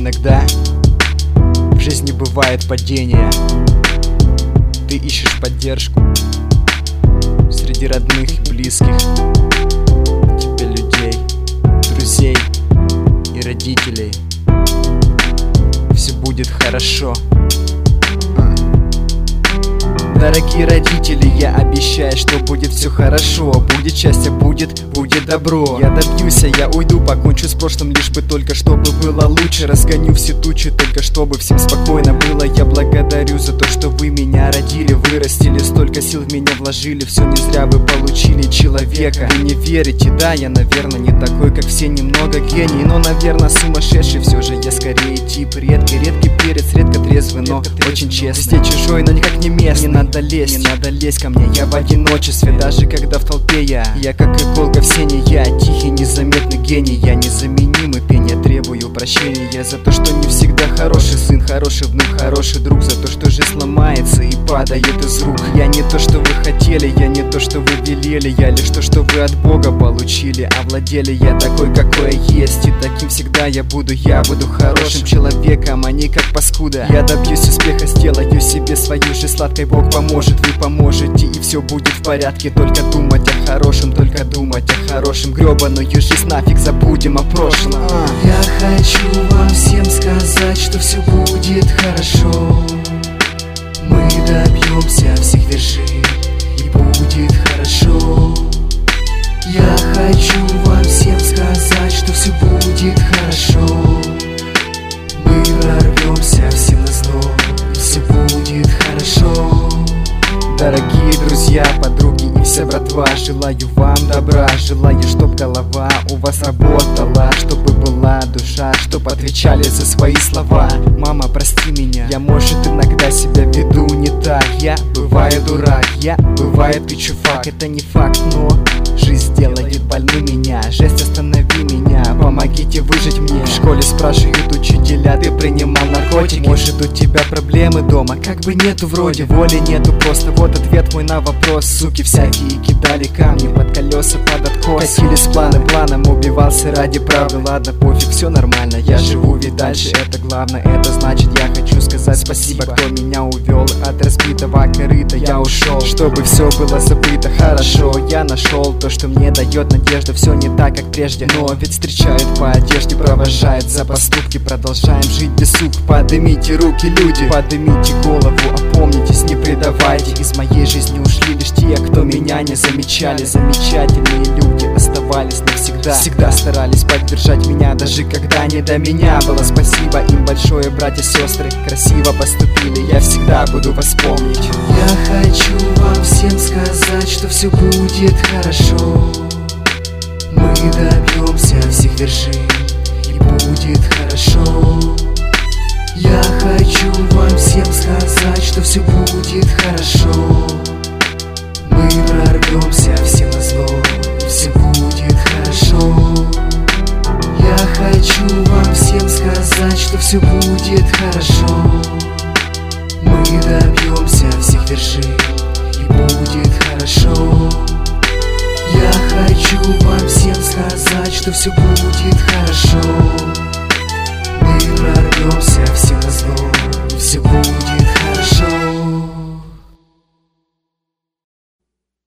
Иногда в жизни бывает падение. Ты ищешь поддержку среди родных и близких тебе людей, друзей и родителей. Все будет хорошо. Дорогие родители, я обещаю, что будет все хорошо. Будет счастье, будет добро. Я добьюсь, я уйду, покончу с прошлым, лишь бы только чтобы было лучше. Разгоню все тучи, только чтобы всем спокойно было. Я благодарю за то, что вы меня родили, вырастили, столько сил в меня вложили. Все не зря вы получили человека. Вы не верите, да, я, наверное, не такой, как все, немного гений, но, наверное, сумасшедший. Все же я скорее тип редкий перец, редко трезвый, но очень честный. Здесь чужой, но никак не местный. Не надо лезть ко мне, я в одиночестве. Даже когда в толпе я как иголка в сене. Я тихий, незаметный гений. Я незаменимый пень, я требую прощения за то, что не всегда хороший сын, хороший внук, хороший друг. За то, что жизнь сломается и падает из рук. Я не то, что вы хотели, я не то, что вы велели. Я лишь то, что вы от Бога получили, овладели. Я такой, какой я есть, и таким всегда я буду хорошим человеком, а не как паскуда. Я добьюсь успеха, сделаю себе свою жизнь сладкой. Бог поможет, вы поможете, и все будет в порядке. Только думать о хорошем, только думать о хорошем. Гребаную жизнь нафиг забудем о прошлом. Я хочу вам всем сказать, что все будет хорошо. Мы добьемся всех вершин, и будет хорошо. Я хочу вам всем сказать, что все будет хорошо. Мы прорвемся всем назло, и все будет хорошо. Дорогие друзья, подруги и вся братва, желаю вам добра, желаю, чтоб голова у вас работала, чтобы была душа, чтоб отвечали за свои слова. Мама, прости меня, я, может, иногда себя веду не так. Я бываю дурак, я бывает кричу фак. Это не факт, но жизнь делает больным меня. Жесть, останови меня, помогите выжить мне. В школе спрашивают учителя, ты принимал наркотики? Может, у тебя проблемы дома? Как бы нету, вроде воли нету, просто вот ответ мой на вопрос. Суки всякие кидали камни под колеса, под откос. Катили с планом, убивался ради правды. Ладно, пофиг, все нормально, я живу ведь дальше, это главное. Это значит, я хочу сказать спасибо, кто меня увел от разбитого корыта. Я ушел, чтобы все было забыто. Хорошо, я нашел то, что мне дает надежду. Все не так, как прежде, но ведь встречают по одежде, провожают за поступки. Продолжаем жить без сук. Поднимите руки, люди, поднимите голову, опомнитесь, не предавайте. Из моей жизни ушли лишь те, кто меня не замечали. Замечательные люди оставались навсегда, всегда старались поддержать меня, даже когда не до меня было. Спасибо им большое, братья, сестры, красиво поступили, я всегда буду вас помнить. Я хочу вам всем сказать, что все будет хорошо. Мы добьемся всех вершин, и будет хорошо. Я хочу вам всем сказать, что все будет хорошо. Мы прорвемся всем назло, и все будет хорошо. Я хочу вам всем сказать, что все будет хорошо. Мы добьемся всех вершин, и будет хорошо. Я хочу вам всем сказать, что все будет хорошо. Мы прорвемся всем назло, и все будет